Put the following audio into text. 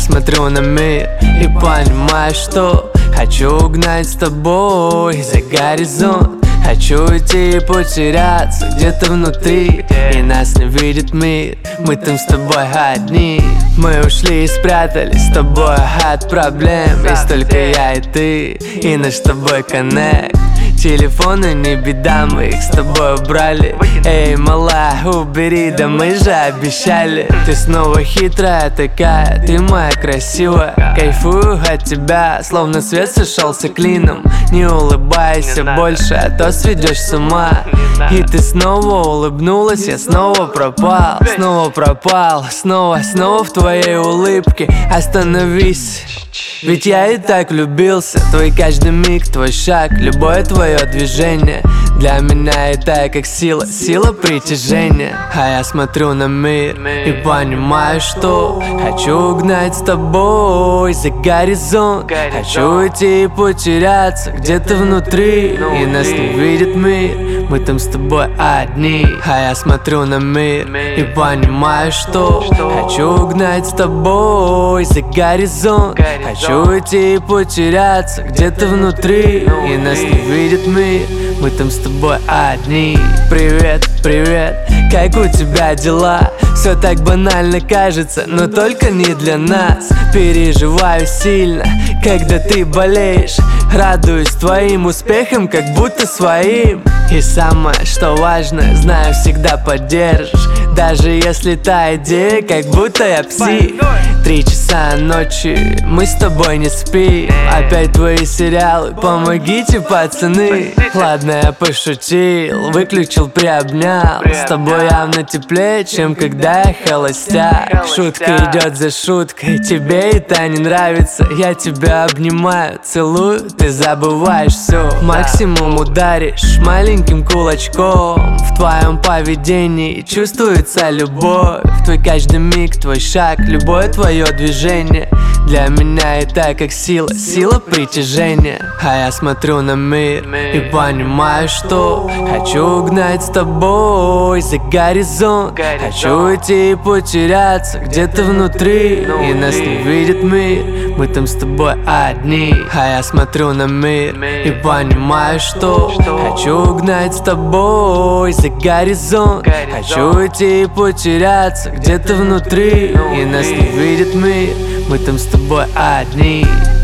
смотрю на мир и понимаю, что хочу угнать с тобой за горизонт. Хочу уйти и потеряться где-то внутри, и нас не видит мир, мы там с тобой одни. Мы ушли и спрятались с тобой от проблем. Есть только я и ты, и наш с тобой коннект. Телефоны не беда, мы их с тобой убрали. Эй, мала, убери, да мы же обещали. Ты снова хитрая такая, ты моя красивая. Кайфую от тебя, словно свет сошелся клином. Не улыбайся больше, а то сведешь с ума. И ты снова улыбнулась, я снова пропал. Снова пропал, снова в твоей улыбке. Остановись, ведь я и так влюбился. Твой каждый миг, твой шаг, любое твое движение для меня это как сила притяжения. А я смотрю на мир и понимаю, что хочу угнать с тобой за горизонт. Хочу уйти и потеряться где-то внутри, и нас не видит мир, мы там с тобой одни. А я смотрю на мир и понимаю, что хочу угнать с тобой за горизонт. Хочу уйти и потеряться где-то внутри, и нас не видит мир, мы там с тобой одни. Привет, привет, как у тебя дела? Все так банально кажется, но только не для нас. Переживаю сильно, когда ты болеешь. Радуюсь твоим успехам, как будто своим. И самое, что важно, знаю, всегда поддержишь. Даже если та идея, как будто я псих. 3 часа ночи, мы с тобой не спим. Опять твои сериалы, помогите, пацаны. Ладно, я пошутил, выключил, приобнял. С тобой явно теплее, чем когда я холостяк. Шутка идет за шуткой, тебе это не нравится. Я тебя обнимаю, целую, ты забываешь все. Максимум ударишь маленьким кулачком. В твоем поведении чувствуется любовь. Твой каждый миг, твой шаг, любое твое движение для меня это как сила притяжения. А я смотрю на мир и понимаю, что хочу угнать с тобой за горизонт. Хочу уйти и потеряться где-то внутри, и нас не видит мир, мы там с тобой одни. А я смотрю на мир и понимаю, что хочу угнать с тобой за горизонт. Хочу уйти и потеряться где-то внутри, и нас не видит мир, мы там с тобой одни.